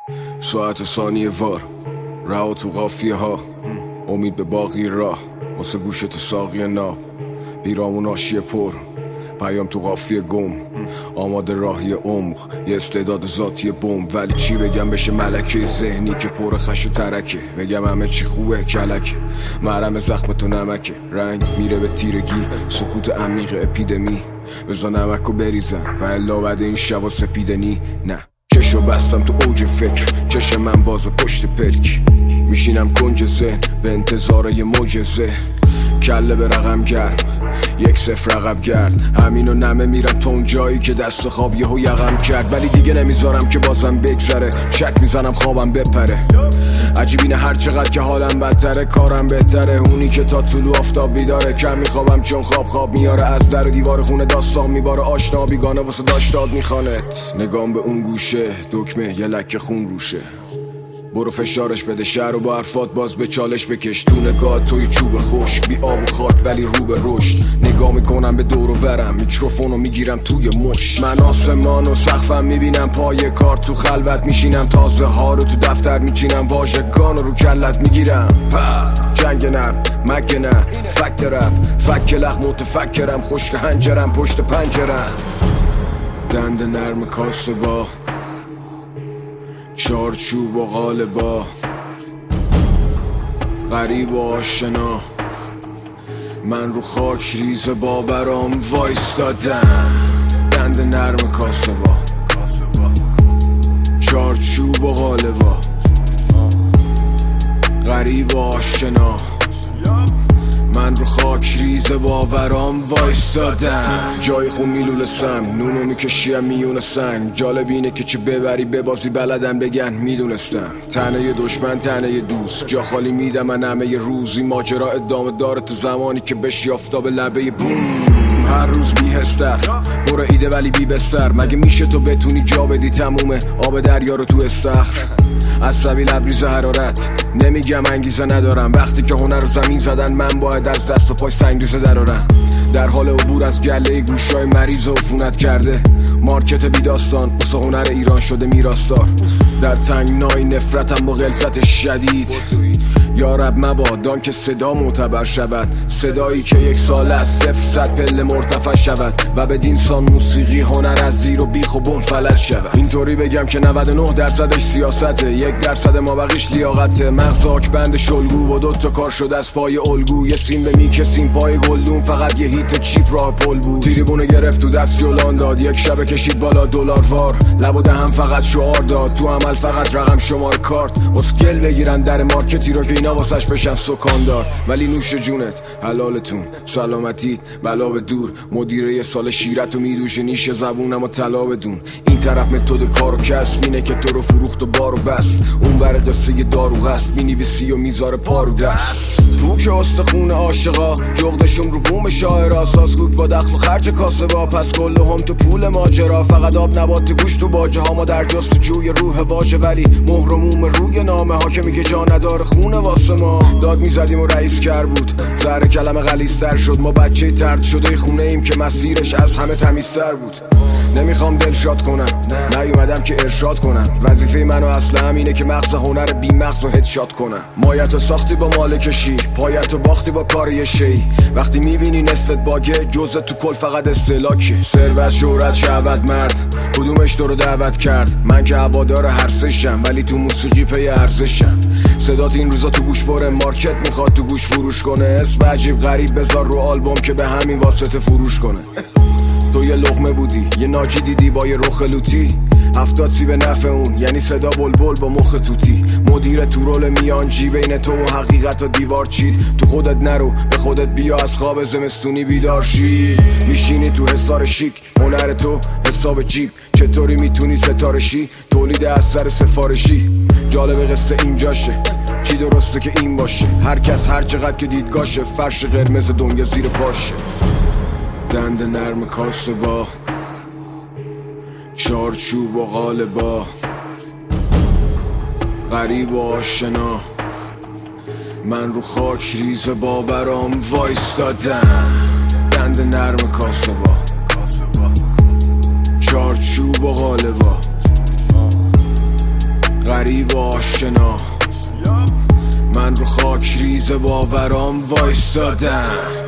ساعت ثانیه وار رها تو قافیه ها، امید به باقی راه واسه گوشت ساقی ناب، پیرامون آشیه پر پیام تو قافیه گم، آماده راهی عمق یه استعداد ذاتی بمب. ولی چی بگم بشه ملکه ذهنی که پر خش و ترکه، بگم همه چی خوبه کلکه، محرم زخم تو نمکه، رنگ میره به تیرگی، سکوت عمیق اپیدمی، بزا نمکو بریزم و الا بعد این شبا سپیدنی. نه چشو بستم تو اوج فکر، چشم من باز پشت پلک، میشینم کنج ذهن به انتظار یه معجزه، کله به رقم گرم 1-0 عقب گرد، همینو نمه میرم تا اون جایی که دست خواب یهو یقم کرد. ولی دیگه نمیذارم که بازم بگذره، شک میزنم خوابم بپره، عجیب اینه هر چقدر که حالم بدتره کارم بهتره، اونی که تا طلوع آفتاب بیداره، کم میخوابم چون خواب میاره، از در و دیوار خونه داستان میباره، آشنا بیگانه واسه داشتاد میخوانت، نگام به اون گوشه دکمه یه لکه خون روشه، برو فشارش بده شهر و با حرفات باز به چالش بکش، تو نگاه توی چوب خشک، بی آب و خاک ولی رو به رشد، نگاه میکنم به دور و ورم، میکروفونو میگیرم توی مش، من آسمان و سقفم میبینم، پای کار تو خلوت میشینم، تازه ها رو تو دفتر میچینم، واژگان رو کلت میگیرم، جنگ نرم مگه نه فکت رپ، فک لخ متفکرم، خشک هنجرم پشت پنجرم، دند نرم کاسه با چارچوب و قالبا، غریب و آشنا، من رو خاک ریز باورام وایستادم، دند نرم کاسه با چارچوب و قالبا، غریب و آشنا، من رو خاک ریز باورام وایستادم، جای خون میلولسم، نونو میکشیم میون سنگ، جالب اینه که چه ببری ببازی بلدن بگن میدونستم، تنه دشمن تنه دوست، جا خالی میدم من همه روزی، ماجرا ادامه داره تا زمانی که بشی آفتاب لبه بوم، هر روز بیهستر برو ایده ولی بی بستر، مگه میشه تو بتونی جا بدی تمومه آب دریا رو تو استخر، عصبی لبریز حرارت نمیگم انگیزه ندارم، وقتی که هنر رو زمین زدن من باید از دست و پای سنگریزه درارم، در حال عبور از گله گوشای مریض و عفونت کرده، مارکت بی داستان واسه هنر ایران شده میراستار، در تنگنای نفرتم با غلظت شدید، یا رب مبادا که صدا معتبر شود، صدایی که 1 سال از 0 پله مرتفع شود و به دینسان موسیقی هنر از زیر و بیخ و بن فلج شود، اینطوری بگم که 99% سیاسته، 1% مابقیش لیاقته، مغز آکبند شلگو و 2 تا کار شده از پای الگو، یه سیم به میکسیم پای گلدون، فقط یه هیت چیپ راه پل بود، تریبونه گرفت تو دست جلان داد، یک شبه کشید بالا دلار وار، لب و دهم فقط شعار داد، تو عمل فقط رقم شمار کارت، اسکل بگیرن در مارکتی رو که اینا واسش بشن سکاندار، ولی نوش جونت حلالتون سلامتیت بلا به دور، مدیره یه سال شیرتو میدوشه نیش زبونم و طلا بدون، این طرف متد کار و کسب اینه که تو رو فروخت و بارو بست، اون ور قصه دارو قصد مینویسی و میذاره پارو دست، تو که استخون عاشقا جغدشون رو بوم شاعرا، سازگوک با دخل و خرج کاسبا، پس کل هم تو پول ماجرا، فقط آب نبات گوش تو باجه ها، ما در جستجوی روح واژه، ولی مهر و موم روی نامه ها که میگه جا نداره خونه واسه ما، داد میزدیم و رئیس کر بود، زهر کلمه غلیظ‌تر شد، ما بچه طرد شده خونه ایم که مسیرش از همه تمیزتر بود، نمیخوام دلشاد کنم نیومدم که ارشاد کنم، وظیفه منو اصلا همینه که مغز هنر بی مغز و هدشات کنم، مایتو ساختی با مالکشی، پایتو باختی با کار یه شی، وقتی میبینی نستت باگه جزء تو کل فقط استهلاکه، ثروت شهرت شهوت مرد کدومش تو رو دعوت کرد، من که هوادار هر سشم ولی تو موسیقی پی ارزشم، صدات این روزا تو گوش بره، مارکت میخواد تو گوش فروش کنه، اسم عجیب غریب بذار رو آلبوم که به همین واسطه فروش کنه، تو یه لقمه بودی یه ناجی دیدی با یه رخ لوتی، 70 سی به نفع اون یعنی صدا بلبل با مخ توتی، مدیر تو رول میانجی بین تو و حقیقت و دیوار چید، تو خودت نرو به خودت بیا از خواب زمستونی بیدار شی، میشینی تو حصار شیک هنر تو حساب جیب، چطوری میتونی ستاره شی تولید اثر سفارشی، جالب قصه اینجاشه چی درسته که این باشه، هر کس هر چقدر که دیدگاشه، فرش قرمز دنیا زیر پاشه، دند نرم کاسه با چارچوب و قالبا، غریب و آشنا، من رو خاک ریز باورام وایستادم، دند نرم کاسه با چارچوب و قالبا، غریب و آشنا، من رو خاک ریز باورام وایستادم.